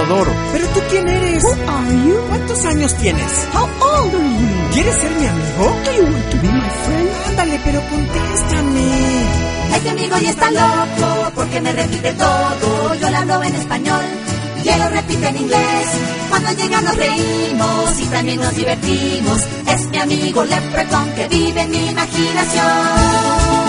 adoro. ¿Pero tú quién eres? Who are you? ¿Cuántos años tienes? How old are you? ¿Quieres ser mi amigo? Do you want to be my friend? Ándale, pero contéstame. Este amigo ya está loco porque me repite todo. Yo le hablo en español y él lo repite en inglés. Cuando llega nos reímos y también nos divertimos. Es mi amigo Leprechaun que vive en mi imaginación.